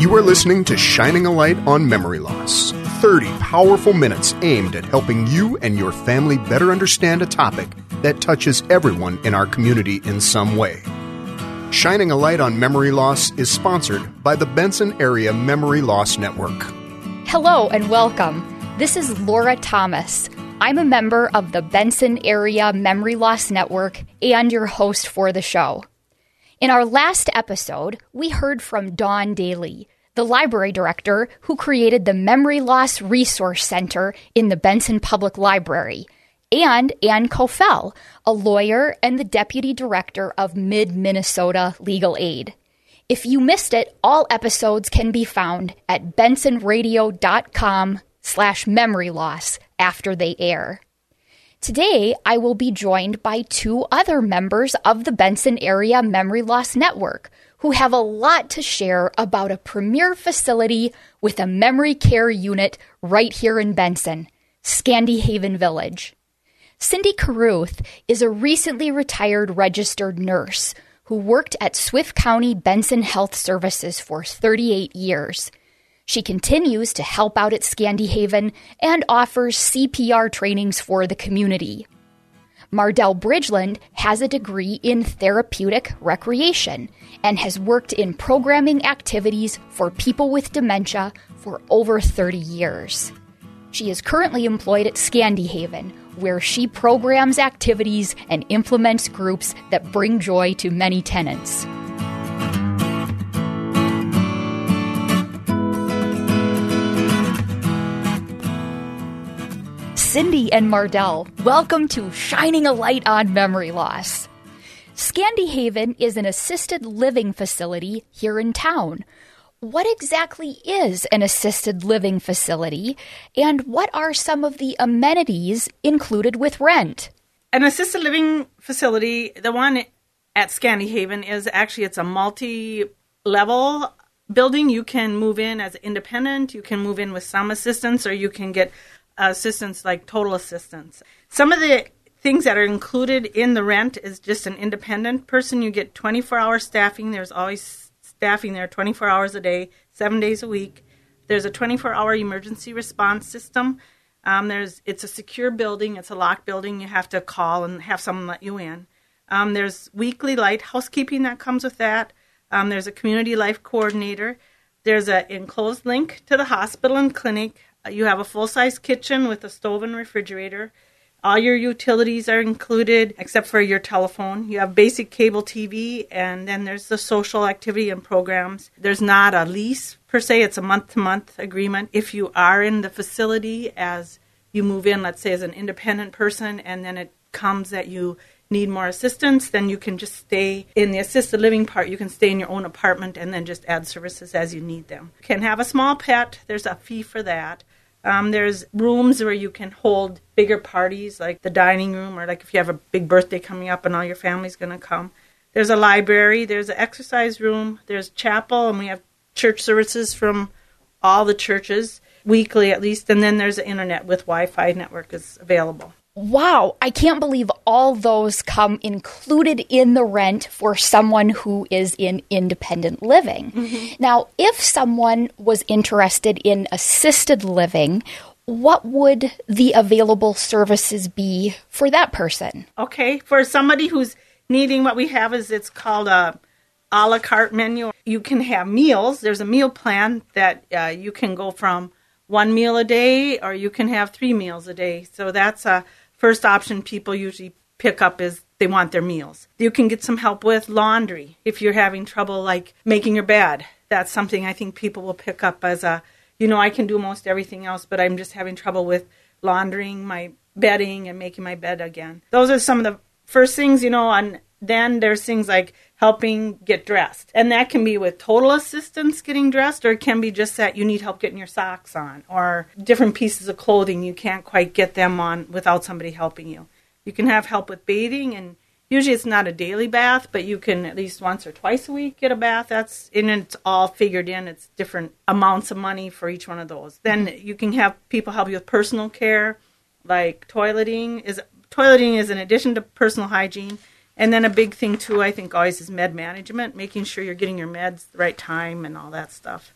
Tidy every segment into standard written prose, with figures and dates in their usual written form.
You are listening to Shining a Light on Memory Loss, 30 powerful minutes aimed at helping you and your family better understand a topic that touches everyone in our community in some way. Shining a Light on Memory Loss is sponsored by the Benson Area Memory Loss Network. Hello and welcome. This is Laura Thomas. I'm a member of the Benson Area Memory Loss Network and your host for the show. In our last episode, we heard from Dawn Daly, the library director who created the Memory Loss Resource Center in the Benson Public Library, and Ann Kofel, a lawyer and the deputy director of Mid-Minnesota Legal Aid. If you missed it, all episodes can be found at bensonradio.com/memoryloss after they air. Today, I will be joined by two other members of the Benson Area Memory Loss Network who have a lot to share about a premier facility with a memory care unit right here in Benson, Scandy-Haven Village. Cindy Carruth is a recently retired registered nurse who worked at Swift County Benson Health Services for 38 years. She continues to help out at Scandy-Haven and offers CPR trainings for the community. Mardell Bridgeland has a degree in therapeutic recreation and has worked in programming activities for people with dementia for over 30 years. She is currently employed at Scandy-Haven, where she programs activities and implements groups that bring joy to many tenants. Cindy and Mardell, welcome to Shining a Light on Memory Loss. Scandy-Haven is an assisted living facility here in town. What exactly is an assisted living facility, and what are some of the amenities included with rent? An assisted living facility, the one at Scandy-Haven, it's a multi-level building. You can move in as independent, you can move in with some assistance, or you can get assistance like total assistance. Some of the things that are included in the rent is just an independent person. You get 24-hour staffing. There's always staffing there 24 hours a day, 7 days a week. There's a 24-hour emergency response system. It's a secure building. It's a locked building. You have to call and have someone let you in. There's weekly light housekeeping that comes with that. There's a community life coordinator. There's an enclosed link to the hospital and clinic. You have a full-size kitchen with a stove and refrigerator. All your utilities are included except for your telephone. You have basic cable TV, and then there's the social activity and programs. There's not a lease per se. It's a month-to-month agreement. If you are in the facility as you move in, let's say as an independent person, and then it comes that you need more assistance, then you can just stay in the assisted living part. You can stay in your own apartment and then just add services as you need them. You can have a small pet. There's a fee for that. There's rooms where you can hold bigger parties, like the dining room, or like if you have a big birthday coming up and all your family's going to come. There's a library. There's an exercise room. There's chapel, and we have church services from all the churches, weekly at least. And then there's the internet with Wi-Fi network is available. Wow, I can't believe all those come included in the rent for someone who is in independent living. Mm-hmm. Now, if someone was interested in assisted living, what would the available services be for that person? Okay, for somebody who's needing what we have it's called a la carte menu. You can have meals. There's a meal plan that you can go from 1 meal a day, or you can have 3 meals a day. So that's a first option people usually pick up is they want their meals. You can get some help with laundry if you're having trouble like making your bed. That's something I think people will pick up as I can do most everything else, but I'm just having trouble with laundering my bedding and making my bed again. Those are some of the first things, and then there's things like helping get dressed. And that can be with total assistance getting dressed, or it can be just that you need help getting your socks on, or different pieces of clothing. You can't quite get them on without somebody helping you. You can have help with bathing, and usually it's not a daily bath, but you can at least once or twice a week get a bath. It's all figured in. It's different amounts of money for each one of those. Then you can have people help you with personal care, like toileting is in addition to personal hygiene. And then a big thing, too, I think always is med management, making sure you're getting your meds the right time and all that stuff.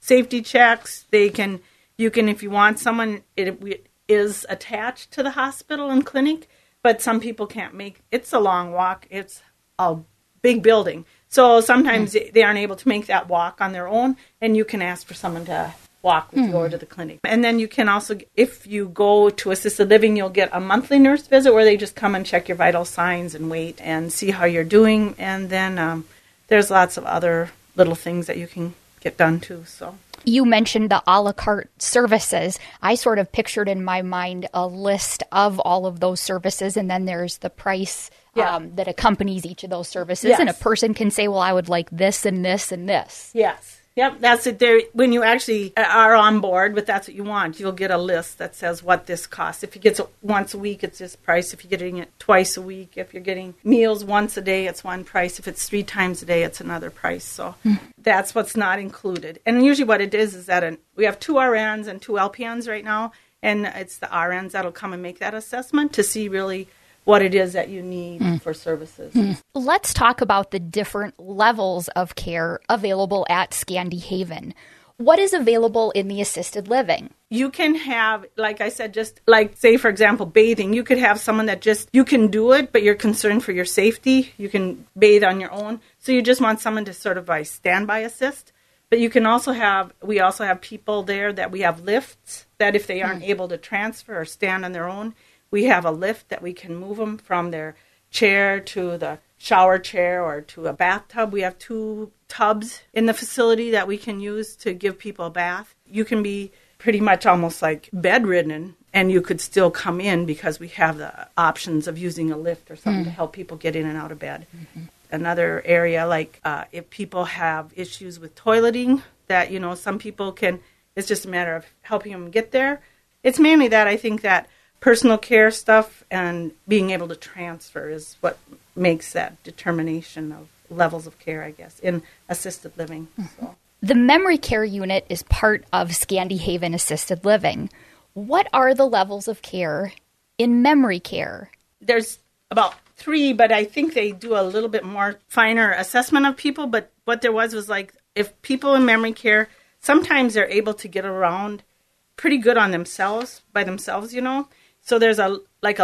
safety checks. You can, if you want someone, it is attached to the hospital and clinic, but some people can't make, it's a long walk. It's a big building. So sometimes they aren't able to make that walk on their own, and you can ask for someone to walk with you over to the clinic. And then you can also, if you go to assisted living, you'll get a monthly nurse visit where they just come and check your vital signs and wait and see how you're doing. And then there's lots of other little things that you can get done too. So you mentioned the a la carte services. I sort of pictured in my mind a list of all of those services, and then there's the price that accompanies each of those services. Yes. And a person can say, well, I would like this and this and this. Yes. Yep, that's it. There, when you actually are on board, but that's what you want, you'll get a list that says what this costs. If you get it once a week, it's this price. If you're getting it twice a week, if you're getting meals once a day, it's one price. If it's 3 times a day, it's another price. So that's what's not included. And usually what it is that we have 2 RNs and 2 LPNs right now, and it's the RNs that'll come and make that assessment to see really what it is that you need for services. Let's talk about the different levels of care available at Scandy Haven. What is available in the assisted living? You can have, like I said, just like, say, for example, bathing. You could have someone that just, you can do it, but you're concerned for your safety. You can bathe on your own. So you just want someone to sort of standby assist. But you can also we also have people there that we have lifts that if they aren't able to transfer or stand on their own, we have a lift that we can move them from their chair to the shower chair or to a bathtub. We have 2 tubs in the facility that we can use to give people a bath. You can be pretty much almost like bedridden, and you could still come in because we have the options of using a lift or something to help people get in and out of bed. Another area, like if people have issues with toileting, that, some people can, it's just a matter of helping them get there. It's mainly that, I think, that personal care stuff and being able to transfer is what makes that determination of levels of care, I guess, in assisted living. So. The memory care unit is part of Scandy Haven Assisted Living. What are the levels of care in memory care? There's about 3, but I think they do a little bit more finer assessment of people. But what there was like, if people in memory care, sometimes they're able to get around pretty good on themselves, by themselves, So there's a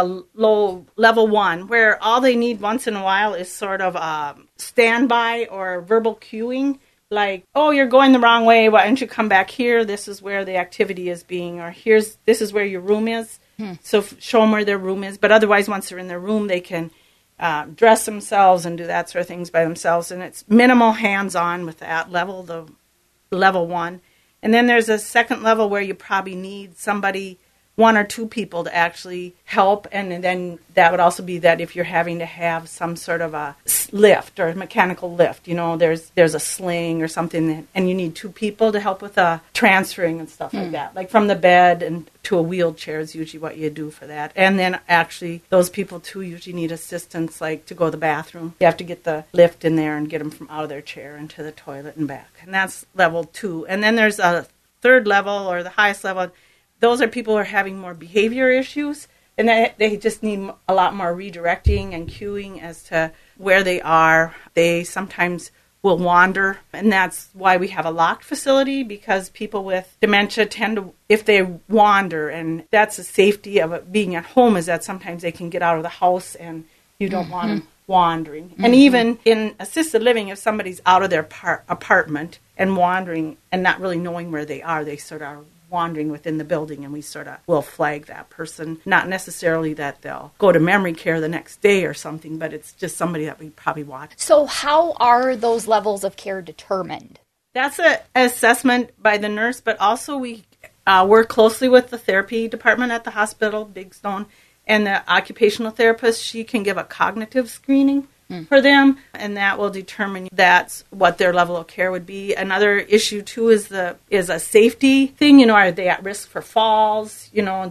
low level 1 where all they need once in a while is sort of standby or verbal cueing, like, oh, you're going the wrong way. Why don't you come back here? This is where the activity is being, or this is where your room is. So show them where their room is. But otherwise, once they're in their room, they can dress themselves and do that sort of things by themselves. And it's minimal hands-on with that level, the level 1. And then there's a second level where you probably need somebody, 1 or 2 people to actually help, and then that would also be that if you're having to have some sort of a lift or a mechanical lift, there's a sling or something, and you need 2 people to help with transferring and stuff like that, like from the bed and to a wheelchair is usually what you do for that. And then actually those people too usually need assistance, like to go to the bathroom. You have to get the lift in there and get them from out of their chair into the toilet and back, and that's level 2. And then there's a third level, or the highest level. Those are people who are having more behavior issues, and they just need a lot more redirecting and cueing as to where they are. They sometimes will wander, and that's why we have a locked facility, because people with dementia tend to, if they wander, and that's the safety of it being at home, is that sometimes they can get out of the house and you don't want them wandering. And even in assisted living, if somebody's out of their apartment and wandering and not really knowing where they are, they sort of are wandering within the building, and we sort of will flag that person. Not necessarily that they'll go to memory care the next day or something, but it's just somebody that we probably watch. So how are those levels of care determined? That's an assessment by the nurse, but also we work closely with the therapy department at the hospital, Big Stone, and the occupational therapist. She can give a cognitive screening for them, and that will determine that's what their level of care would be. Another issue too is a safety thing. Are they at risk for falls?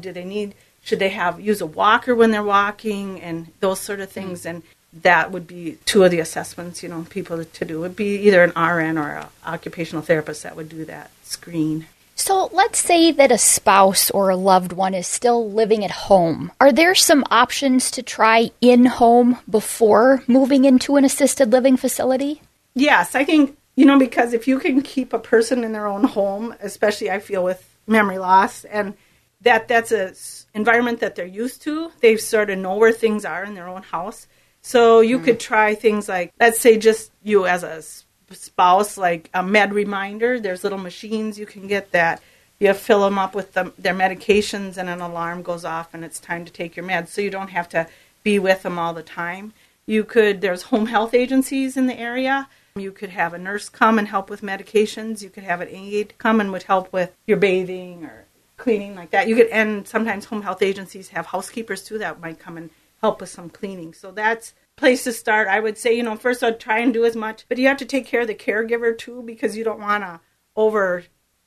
Should they use a walker when they're walking, and those sort of things. And that would be 2 of the assessments. People to do. It would be either an RN or an occupational therapist that would do that screen. So let's say that a spouse or a loved one is still living at home. Are there some options to try in-home before moving into an assisted living facility? Yes, I think because if you can keep a person in their own home, especially I feel with memory loss, and that's a environment that they're used to, they sort of know where things are in their own house. So you could try things like, let's say just you as a spouse, like a med reminder. There's little machines you can get that you fill them up with their medications, and an alarm goes off and it's time to take your meds, so you don't have to be with them all the time. There's home health agencies in the area. You could have a nurse come and help with medications. You could have an aide come and would help with your bathing or cleaning like that. And sometimes home health agencies have housekeepers too that might come and help with some cleaning. So that's a place to start. I would say, first I'd try and do as much, but you have to take care of the caregiver too, because you don't want to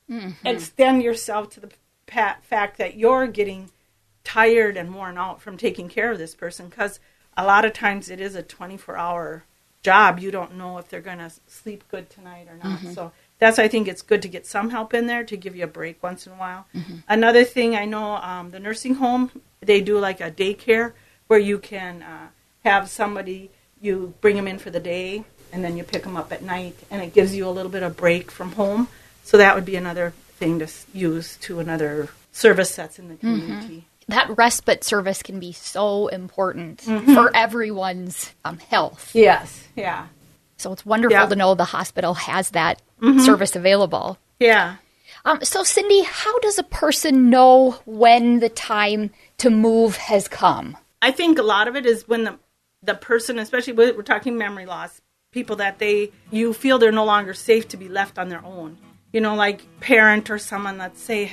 extend yourself to the fact that you're getting tired and worn out from taking care of this person, because a lot of times it is a 24-hour job. You don't know if they're going to sleep good tonight or not. So that's why I think it's good to get some help in there to give you a break once in a while. Another thing, I know the nursing home, they do like a daycare where you can have somebody, you bring them in for the day and then you pick them up at night, and it gives you a little bit of break from home. So that would be another thing to use to another service that's in the community. That respite service can be so important for everyone's health. Yes, yeah. So it's wonderful to know the hospital has that service available. Yeah. So Cindy, how does a person know when the time to move has come? I think a lot of it is when the person, especially we're talking memory loss, people that you feel they're no longer safe to be left on their own. Like parent or someone that say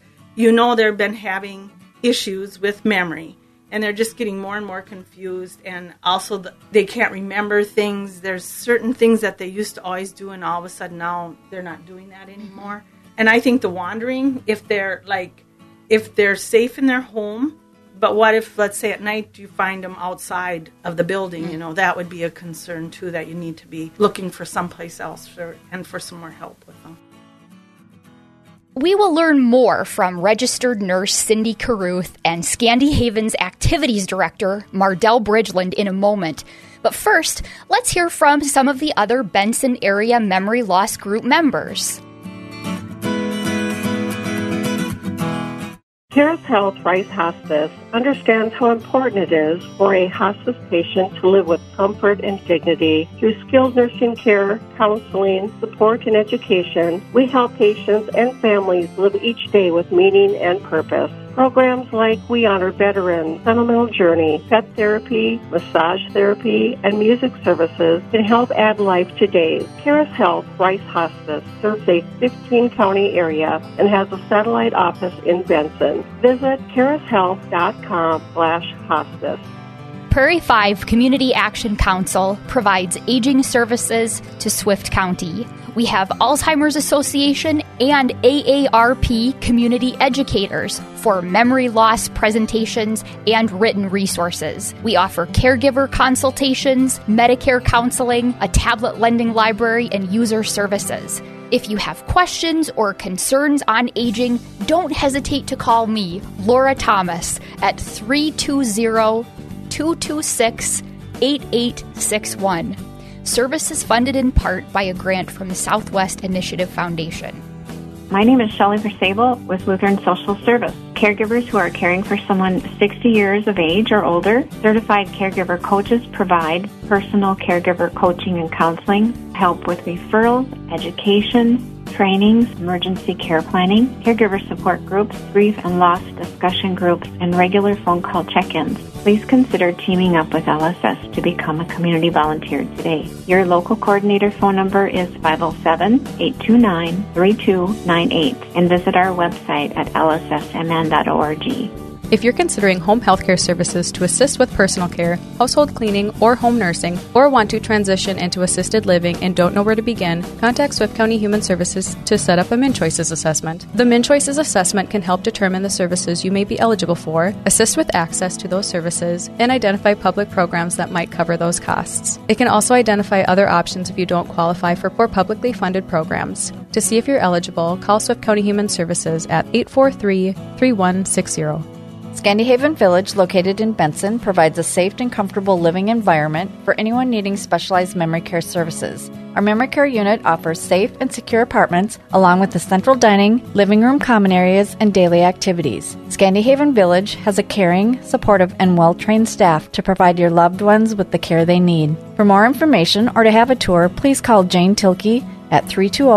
they've been having issues with memory, and they're just getting more and more confused, and also they can't remember things. There's certain things that they used to always do, and all of a sudden now they're not doing that anymore. And I think the wandering, if they're safe in their home, but what if, let's say at night, you find them outside of the building, that would be a concern too, that you need to be looking for someplace else and for some more help with them. We will learn more from registered nurse Cindy Carruth and Scandy Haven's activities director Mardell Bridgeland in a moment. But first, let's hear from some of the other Benson area memory loss group members. Caris Health Rice Hospice understands how important it is for a hospice patient to live with comfort and dignity. Through skilled nursing care, counseling, support, and education, we help patients and families live each day with meaning and purpose. Programs like We Honor Veterans, Sentimental Journey, Pet Therapy, Massage Therapy, and Music Services can help add life to days. Caris Health Rice Hospice serves a 15-county area and has a satellite office in Benson. Visit carishealth.com/hospice. Prairie 5 Community Action Council provides aging services to Swift County. We have Alzheimer's Association and AARP community educators for memory loss presentations and written resources. We offer caregiver consultations, Medicare counseling, a tablet lending library, and user services. If you have questions or concerns on aging, don't hesitate to call me, Laura Thomas, at 320-226-8861. Service is funded in part by a grant from the Southwest Initiative Foundation. My name is Shelley Versabel with Lutheran Social Service. Caregivers who are caring for someone 60 years of age or older, certified caregiver coaches provide personal caregiver coaching and counseling, help with referrals, education, trainings, emergency care planning, caregiver support groups, grief and loss discussion groups, and regular phone call check-ins. Please consider teaming up with LSS to become a community volunteer today. Your local coordinator phone number is 507-829-3298 and visit our website at lssmn.org. If you're considering home healthcare services to assist with personal care, household cleaning, or home nursing, or want to transition into assisted living and don't know where to begin, contact Swift County Human Services to set up a MnChoices assessment. The MnChoices assessment can help determine the services you may be eligible for, assist with access to those services, and identify public programs that might cover those costs. It can also identify other options if you don't qualify for publicly funded programs. To see if you're eligible, call Swift County Human Services at 843-3160. Scandy Haven Village, located in Benson, provides a safe and comfortable living environment for anyone needing specialized memory care services. Our memory care unit offers safe and secure apartments, along with the central dining, living room common areas, and daily activities. Scandihaven Village has a caring, supportive, and well-trained staff to provide your loved ones with the care they need. For more information or to have a tour, please call Jane Tilkey at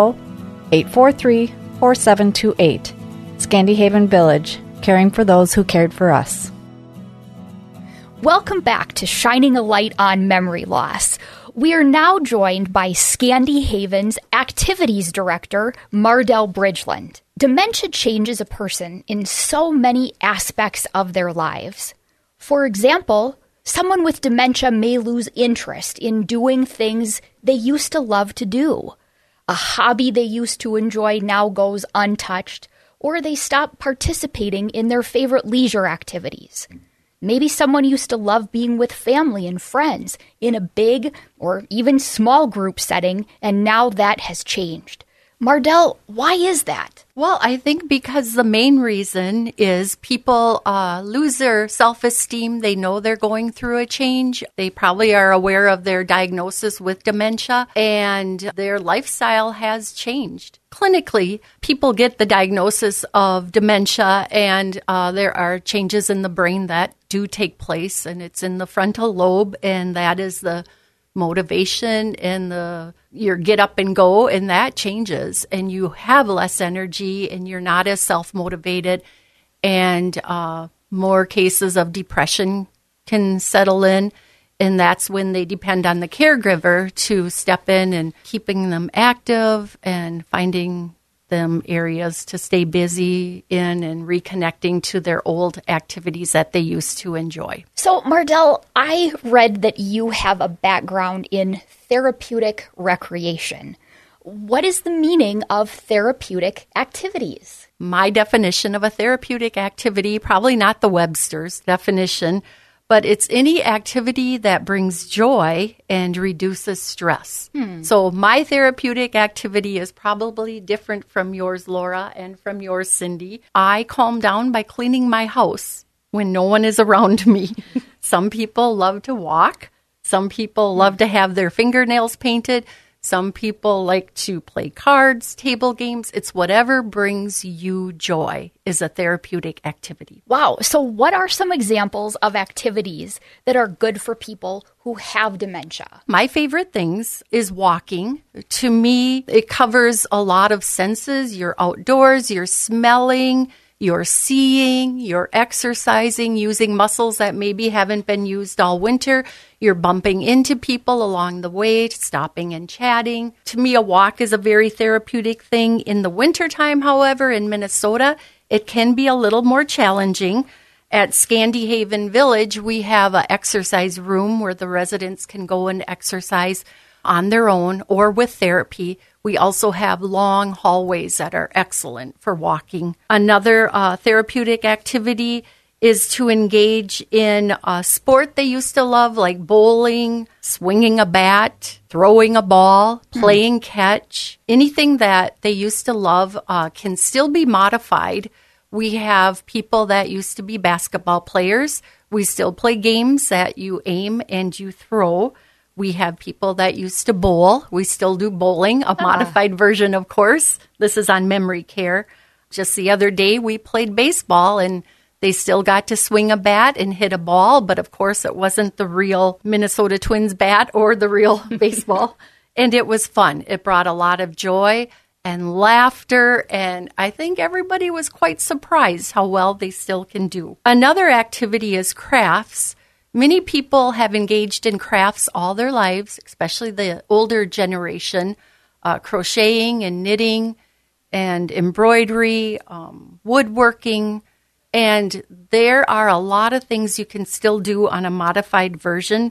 320-843-4728. Scandihaven Village, caring for those who cared for us. Welcome back to Shining a Light on Memory Loss. We are now joined by Scandihaven's Activities Director, Mardell Bridgeland. Dementia changes a person in so many aspects of their lives. For example, someone with dementia may lose interest in doing things they used to love to do. A hobby they used to enjoy now goes untouched, or they stop participating in their favorite leisure activities. Maybe someone used to love being with family and friends in a big or even small group setting, and now that has changed. Mardell, why is that? Well, I think because the main reason is people lose their self-esteem. They know they're going through a change. They probably are aware of their diagnosis with dementia, and their lifestyle has changed. Clinically, people get the diagnosis of dementia, and there are changes in the brain that do take place, and it's in the frontal lobe, and that is the motivation and your get up and go, and that changes, and you have less energy, and you're not as self-motivated, and more cases of depression can settle in, and that's when they depend on the caregiver to step in and keeping them active and finding them areas to stay busy in and reconnecting to their old activities that they used to enjoy. So, Mardell, I read that you have a background in therapeutic recreation. What is the meaning of therapeutic activities? My definition of a therapeutic activity, probably not the Webster's definition, but it's any activity that brings joy and reduces stress. So my therapeutic activity is probably different from yours, Laura, and from yours, Cindy. I calm down by cleaning my house when no one is around me. Some people love to walk. Some people love to have their fingernails painted. Some people like to play cards, table games. It's whatever brings you joy is a therapeutic activity. Wow. So what are some examples of activities that are good for people who have dementia? My favorite things is walking. To me, it covers a lot of senses. You're outdoors, you're smelling, you're seeing, you're exercising, using muscles that maybe haven't been used all winter. You're bumping into people along the way, stopping and chatting. To me, a walk is a very therapeutic thing. In the wintertime, however, in Minnesota, it can be a little more challenging. At Scandihaven Village, we have an exercise room where the residents can go and exercise on their own or with therapy. We also have long hallways that are excellent for walking. Another therapeutic activity is to engage in a sport they used to love, like bowling, swinging a bat, throwing a ball, playing catch. Anything that they used to love can still be modified. We have people that used to be basketball players. We still play games that you aim and you throw. We have people that used to bowl. We still do bowling, a modified version, of course. This is on memory care. Just the other day, we played baseball, and they still got to swing a bat and hit a ball. But, of course, it wasn't the real Minnesota Twins bat or the real baseball. And it was fun. It brought a lot of joy and laughter, and I think everybody was quite surprised how well they still can do. Another activity is crafts. Many people have engaged in crafts all their lives, especially the older generation, crocheting and knitting and embroidery, woodworking. And there are a lot of things you can still do on a modified version.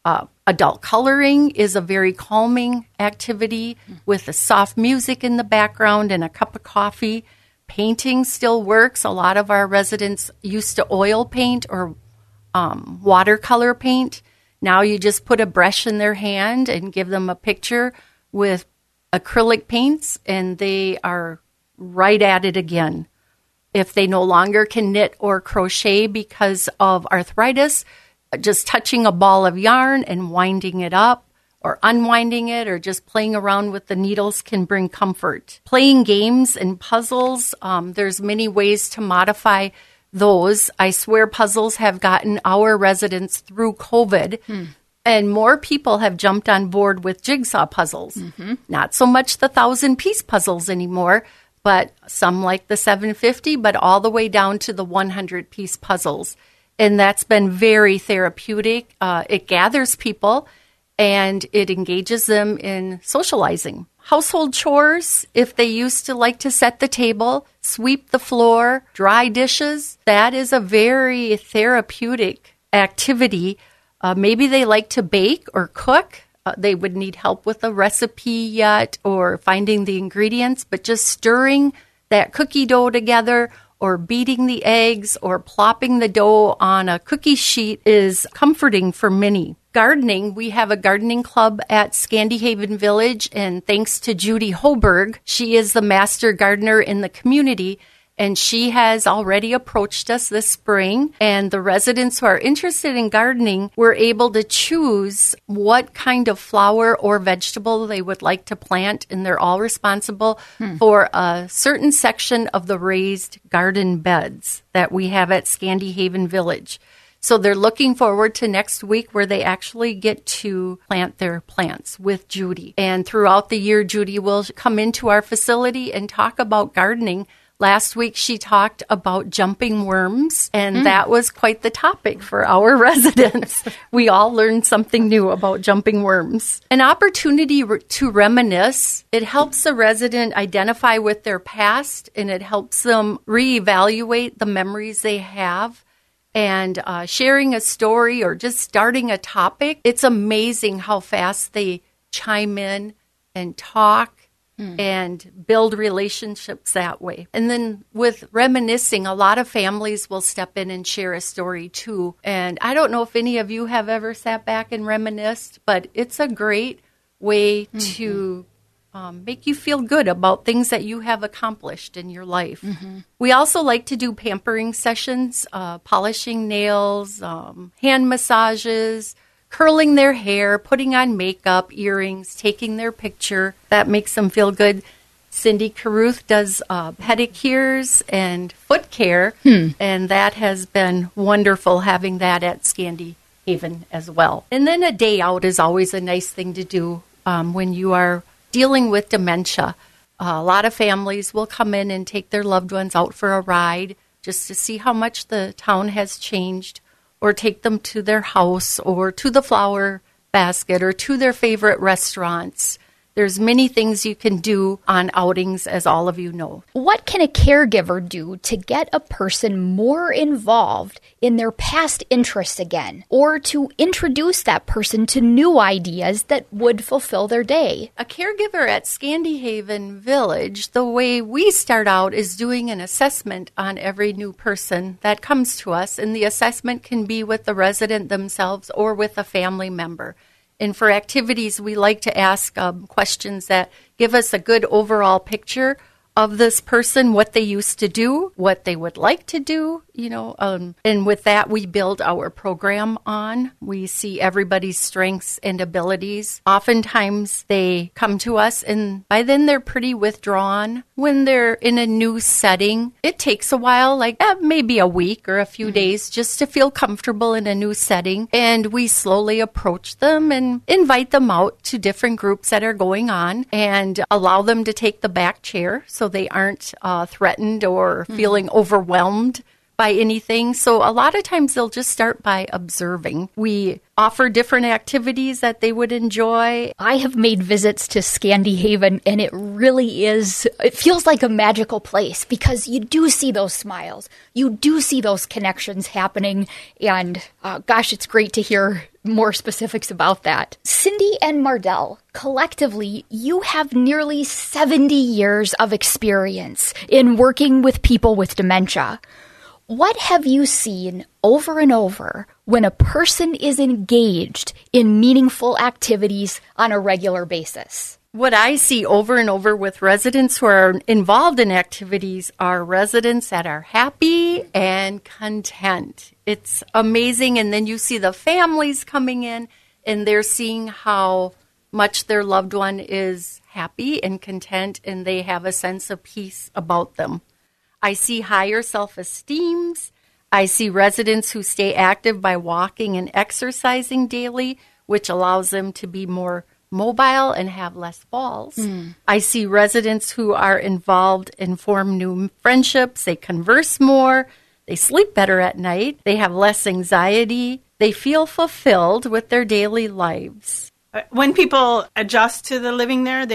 Adult coloring is a very calming activity with the soft music in the background and a cup of coffee. Painting still works. A lot of our residents used to oil paint or watercolor paint. Now you just put a brush in their hand and give them a picture with acrylic paints, and they are right at it again. If they no longer can knit or crochet because of arthritis, just touching a ball of yarn and winding it up, or unwinding it or just playing around with the needles can bring comfort. Playing games and puzzles, there's many ways to modify those. I swear puzzles have gotten our residents through COVID. And more people have jumped on board with jigsaw puzzles. Not so much the 1,000-piece puzzles anymore, but some like the 750, but all the way down to the 100-piece puzzles. And that's been very therapeutic. It gathers people, and it engages them in socializing. Household chores, if they used to like to set the table, sweep the floor, dry dishes, that is a very therapeutic activity. Maybe they like to bake or cook. They would need help with a recipe yet or finding the ingredients, but just stirring that cookie dough together or beating the eggs or plopping the dough on a cookie sheet is comforting for many. Gardening, we have a gardening club at Scandyhaven Village, and thanks to Judy Hoberg, she is the master gardener in the community, and she has already approached us this spring, and the residents who are interested in gardening were able to choose what kind of flower or vegetable they would like to plant, and they're all responsible for a certain section of the raised garden beds that we have at Scandyhaven Village. So they're looking forward to next week where they actually get to plant their plants with Judy. And throughout the year, Judy will come into our facility and talk about gardening. Last week, she talked about jumping worms, and that was quite the topic for our residents. We all learned something new about jumping worms. An opportunity to reminisce. It helps the resident identify with their past, and it helps them reevaluate the memories they have. And sharing a story or just starting a topic, it's amazing how fast they chime in and talk and build relationships that way. And then with reminiscing, a lot of families will step in and share a story too. And I don't know if any of you have ever sat back and reminisced, but it's a great way to make you feel good about things that you have accomplished in your life. We also like to do pampering sessions, polishing nails, hand massages, curling their hair, putting on makeup, earrings, taking their picture. That makes them feel good. Cindy Caruth does pedicures and foot care, and that has been wonderful having that at Scandyhaven as well. And then a day out is always a nice thing to do when you are dealing with dementia. A lot of families will come in and take their loved ones out for a ride just to see how much the town has changed, or take them to their house or to the flower basket or to their favorite restaurants. There's many things you can do on outings, as all of you know. What can a caregiver do to get a person more involved in their past interests again, or to introduce that person to new ideas that would fulfill their day? A caregiver at Scandyhaven Village, the way we start out is doing an assessment on every new person that comes to us, and the assessment can be with the resident themselves or with a family member. And for activities, we like to ask questions that give us a good overall picture of this person, what they used to do, what they would like to do, and with that, we build our program on. We see everybody's strengths and abilities. Oftentimes, they come to us, and by then, they're pretty withdrawn. When they're in a new setting, it takes a while, like maybe a week or a few days, just to feel comfortable in a new setting. And we slowly approach them and invite them out to different groups that are going on and allow them to take the back chair so they aren't threatened or feeling overwhelmed by anything. So a lot of times they'll just start by observing. We offer different activities that they would enjoy. I have made visits to Scandyhaven, and it feels like a magical place because you do see those smiles. You do see those connections happening, and it's great to hear more specifics about that. Cindy and Mardell, collectively, you have nearly 70 years of experience in working with people with dementia. What have you seen over and over when a person is engaged in meaningful activities on a regular basis? What I see over and over with residents who are involved in activities are residents that are happy and content. It's amazing. And then you see the families coming in, and they're seeing how much their loved one is happy and content, and they have a sense of peace about them. I see higher self-esteem. I see residents who stay active by walking and exercising daily, which allows them to be more mobile and have less falls. I see residents who are involved and form new friendships. They converse more. They sleep better at night. They have less anxiety. They feel fulfilled with their daily lives. When people adjust to the living there,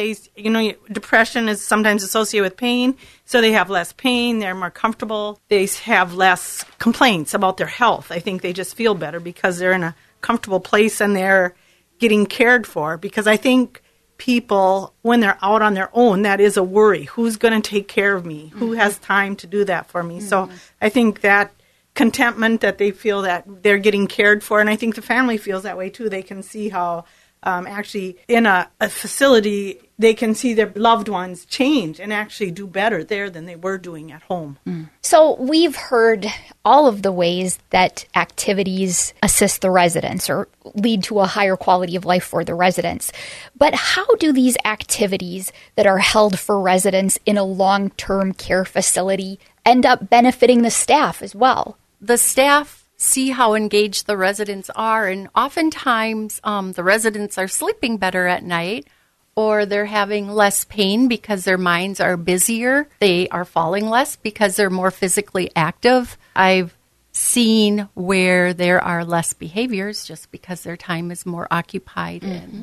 depression is sometimes associated with pain, so they have less pain, they're more comfortable, they have less complaints about their health. I think they just feel better because they're in a comfortable place and they're getting cared for. Because I think people, when they're out on their own, that is a worry. Who's going to take care of me? Who has time to do that for me? So I think that contentment that they feel that they're getting cared for, and I think the family feels that way too. They can see how actually in a facility, they can see their loved ones change and actually do better there than they were doing at home. So we've heard all of the ways that activities assist the residents or lead to a higher quality of life for the residents. But how do these activities that are held for residents in a long-term care facility end up benefiting the staff as well? The staff see how engaged the residents are, and oftentimes the residents are sleeping better at night, or they're having less pain because their minds are busier. They are falling less because they're more physically active. I've seen where there are less behaviors just because their time is more occupied. And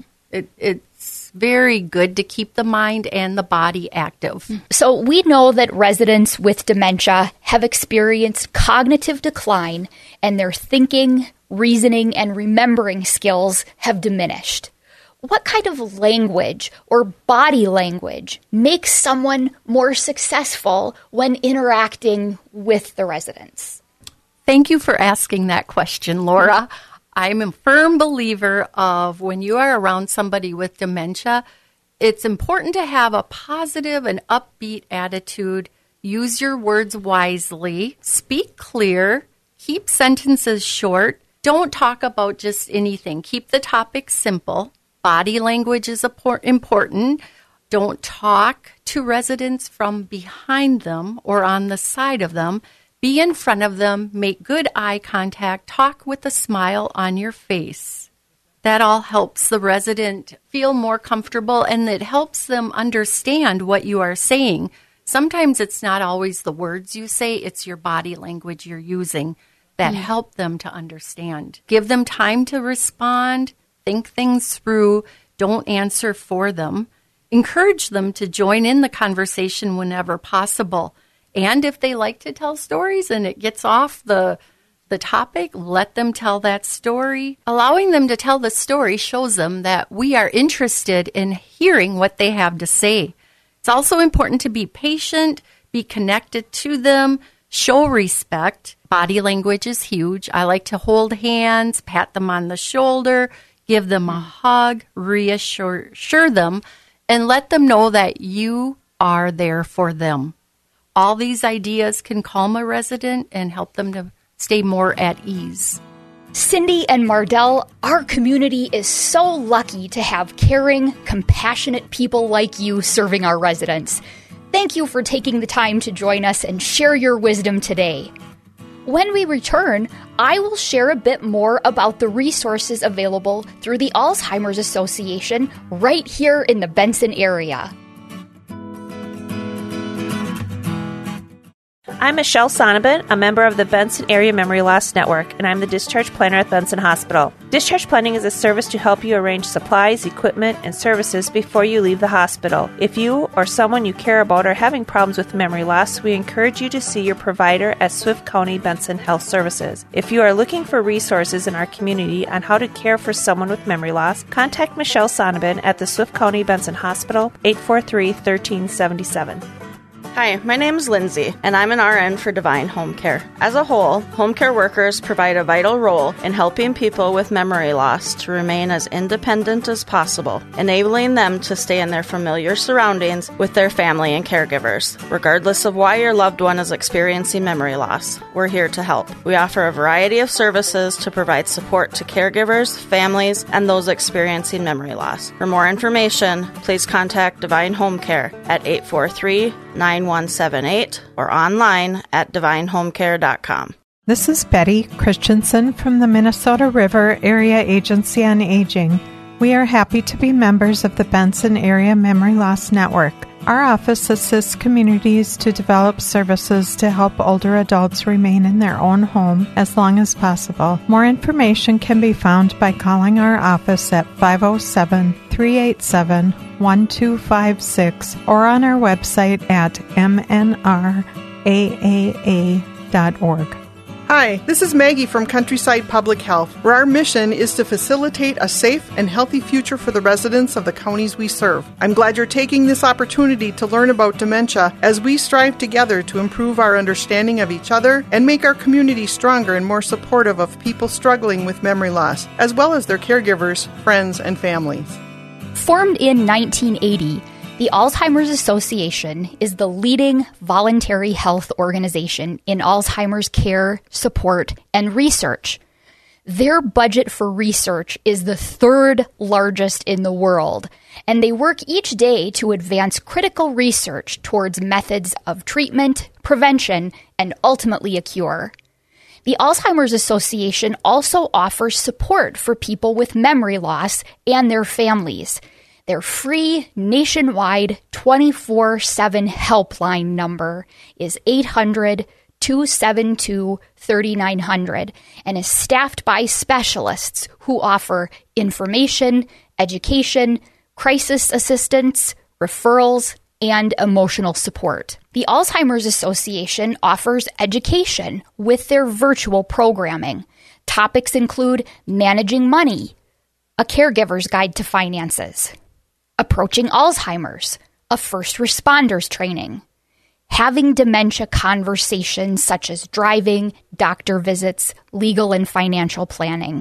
it's very good to keep the mind and the body active. So we know that residents with dementia have experienced cognitive decline, and their thinking, reasoning, and remembering skills have diminished. What kind of language or body language makes someone more successful when interacting with the residents? Thank you for asking that question, Laura. I'm a firm believer of when you are around somebody with dementia, it's important to have a positive and upbeat attitude. Use your words wisely. Speak clear. Keep sentences short. Don't talk about just anything. Keep the topic simple. Body language is important. Don't talk to residents from behind them or on the side of them. Be in front of them, make good eye contact, talk with a smile on your face. That all helps the resident feel more comfortable, and it helps them understand what you are saying. Sometimes it's not always the words you say, it's your body language you're using that help them to understand. Give them time to respond, think things through, don't answer for them. Encourage them to join in the conversation whenever possible. And if they like to tell stories and it gets off the topic, let them tell that story. Allowing them to tell the story shows them that we are interested in hearing what they have to say. It's also important to be patient, be connected to them, show respect. Body language is huge. I like to hold hands, pat them on the shoulder, give them a hug, reassure them, and let them know that you are there for them. All these ideas can calm a resident and help them to stay more at ease. Cindy and Mardell, our community is so lucky to have caring, compassionate people like you serving our residents. Thank you for taking the time to join us and share your wisdom today. When we return, I will share a bit more about the resources available through the Alzheimer's Association right here in the Benson area. I'm Michelle Sonnabend, a member of the Benson Area Memory Loss Network, and I'm the discharge planner at Benson Hospital. Discharge planning is a service to help you arrange supplies, equipment, and services before you leave the hospital. If you or someone you care about are having problems with memory loss, we encourage you to see your provider at Swift County Benson Health Services. If you are looking for resources in our community on how to care for someone with memory loss, contact Michelle Sonnabend at the Swift County Benson Hospital, 843-1377. Hi, my name is Lindsay, and I'm an RN for Divine Home Care. As a whole, home care workers provide a vital role in helping people with memory loss to remain as independent as possible, enabling them to stay in their familiar surroundings with their family and caregivers. Regardless of why your loved one is experiencing memory loss, we're here to help. We offer a variety of services to provide support to caregivers, families, and those experiencing memory loss. For more information, please contact Divine Home Care at 843-9178 or online at divinehomecare.com. This is Betty Christensen from the Minnesota River Area Agency on Aging. We are happy to be members of the Benson Area Memory Loss Network. Our office assists communities to develop services to help older adults remain in their own home as long as possible. More information can be found by calling our office at 507-387-1256 or on our website at mnraaa.org. Hi, this is Maggie from Countryside Public Health, where our mission is to facilitate a safe and healthy future for the residents of the counties we serve. I'm glad you're taking this opportunity to learn about dementia as we strive together to improve our understanding of each other and make our community stronger and more supportive of people struggling with memory loss, as well as their caregivers, friends, and families. Formed in 1980, the Alzheimer's Association is the leading voluntary health organization in Alzheimer's care, support, and research. Their budget for research is the third largest in the world, and they work each day to advance critical research towards methods of treatment, prevention, and ultimately a cure. The Alzheimer's Association also offers support for people with memory loss and their families. Their free nationwide 24/7 helpline number is 800-272-3900 and is staffed by specialists who offer information, education, crisis assistance, referrals, and emotional support. The Alzheimer's Association offers education with their virtual programming. Topics include managing money, a caregiver's guide to finances, approaching Alzheimer's, a first responders training, having dementia conversations such as driving, doctor visits, legal and financial planning,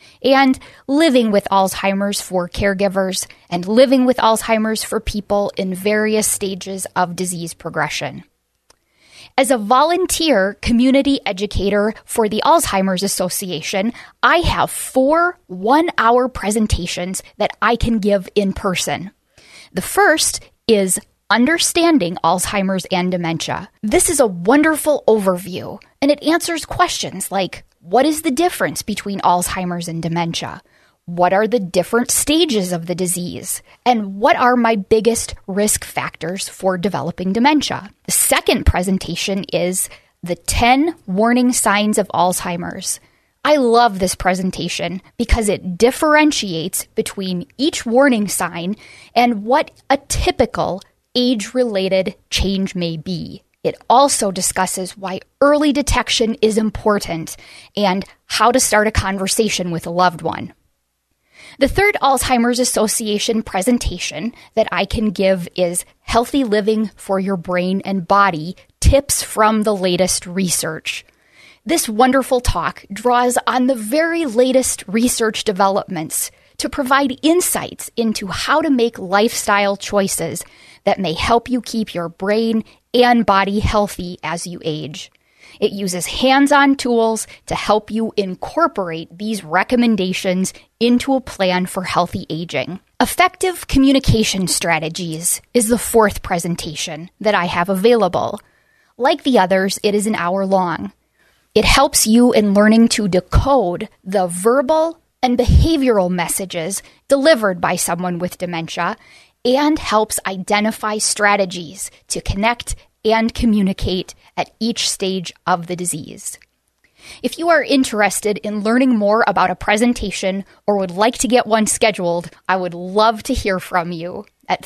and living with Alzheimer's for caregivers and living with Alzheimer's for people in various stages of disease progression. As a volunteer community educator for the Alzheimer's Association, I have 4 one-hour presentations that I can give in person. The first is Understanding Alzheimer's and Dementia. This is a wonderful overview, and it answers questions like, what is the difference between Alzheimer's and dementia? What are the different stages of the disease? And what are my biggest risk factors for developing dementia? The second presentation is the 10 warning signs of Alzheimer's. I love this presentation because it differentiates between each warning sign and what a typical age-related change may be. It also discusses why early detection is important and how to start a conversation with a loved one. The third Alzheimer's Association presentation that I can give is Healthy Living for Your Brain and Body, Tips from the Latest Research. This wonderful talk draws on the very latest research developments to provide insights into how to make lifestyle choices that may help you keep your brain and body healthy as you age. It uses hands-on tools to help you incorporate these recommendations into a plan for healthy aging. Effective communication strategies is the fourth presentation that I have available. Like the others, it is an hour long. It helps you in learning to decode the verbal and behavioral messages delivered by someone with dementia and helps identify strategies to connect and communicate at each stage of the disease. If you are interested in learning more about a presentation or would like to get one scheduled, I would love to hear from you at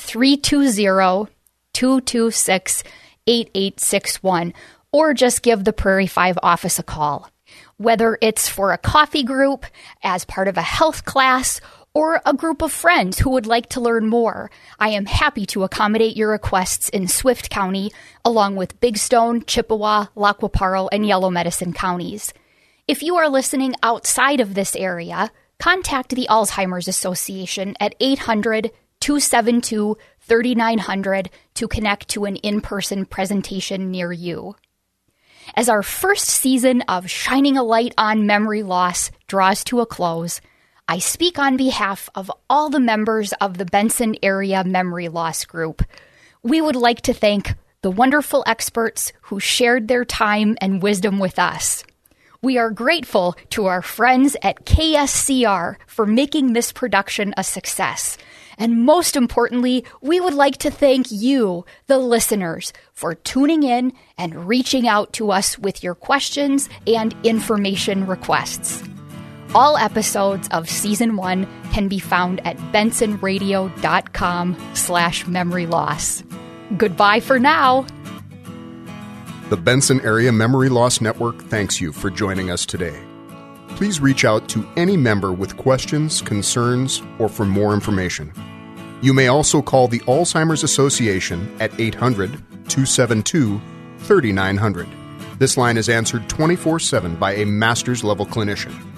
320-226-8861 or just give the Prairie 5 office a call. Whether it's for a coffee group, as part of a health class, or a group of friends who would like to learn more, I am happy to accommodate your requests in Swift County, along with Big Stone, Chippewa, Lac-Qui-Parle, and Yellow Medicine counties. If you are listening outside of this area, contact the Alzheimer's Association at 800-272-3900 to connect to an in-person presentation near you. As our first season of Shining a Light on Memory Loss draws to a close, I speak on behalf of all the members of the Benson Area Memory Loss Group. We would like to thank the wonderful experts who shared their time and wisdom with us. We are grateful to our friends at KSCR for making this production a success. And most importantly, we would like to thank you, the listeners, for tuning in and reaching out to us with your questions and information requests. All episodes of Season 1 can be found at bensonradio.com/memoryloss. Goodbye for now. The Benson Area Memory Loss Network thanks you for joining us today. Please reach out to any member with questions, concerns, or for more information. You may also call the Alzheimer's Association at 800-272-3900. This line is answered 24/7 by a master's level clinician.